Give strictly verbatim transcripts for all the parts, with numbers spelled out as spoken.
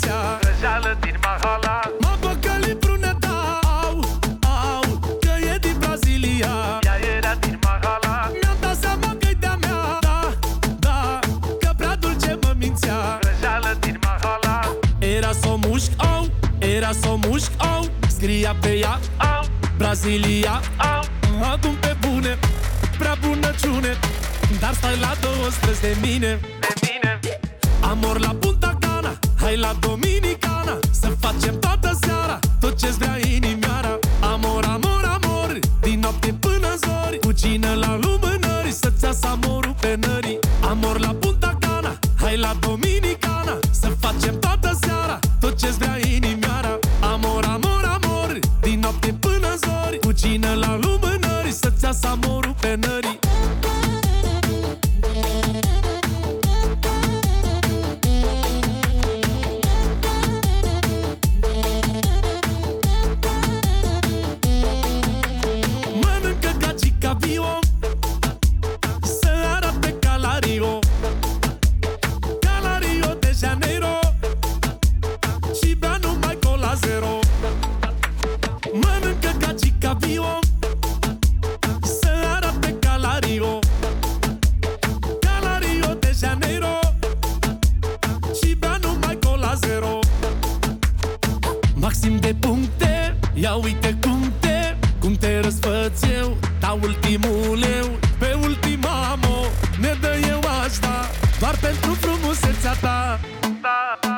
mințea, Răjeală din Mahala. m-a păcălit bruneta, au, au, că e din Brazilia. Ea era din Mahala. Mi-am dat seama că-i de-a mea, da, da, că prea dulce mă mințea. Răjeală din Mahala. Era s-o mușc, au, era s-o mușc, au, scria pe ea, Au, Brazilia. au, Acum pe bune, prea bunăciune, dar stai la două străzi de mine. de mine. Amor la Punta Cana, hai la Dominicana, să facem toată seara tot ce-ți vrea inimioara. Amor, amor, amor, din noapte până în zori, cu cine la lumânări, să-ți iasă amorul pe nării. Amor la Punta Cana, hai la Dominicana, să facem toată seara tot ce-ți vrea inimioara. Amor, amor, amor, din noapte până în zori, cu cine la lumânări, să-ți iasă amorul pe nării. Mănâncă gagica bio, să arate ca la Rio, ca la Rio de Janeiro, și bea numai cola zero. Mănâncă gagica bio, să arate ca la Rio, ca la Rio de Janeiro, și bea numai cola zero. Maxim de puncte, ia uite cum te, cum te răsfăț eu, dau ultimul leu, pe ultima monedă eu aș da, doar pentru frumusețea ta. Da, da.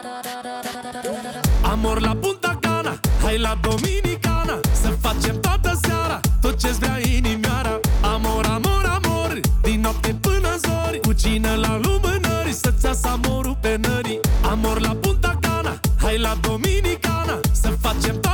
Amor la Punta Cana, hai la Dominicana, să facem toată seara tot ce-ți vrea inimioara. Amor, amor, amor, din noapte până în zori, cu cine la lumânări, să-ți iasă amorul pe nării. Amor la Punta Cana, hai la Dominicana, să facem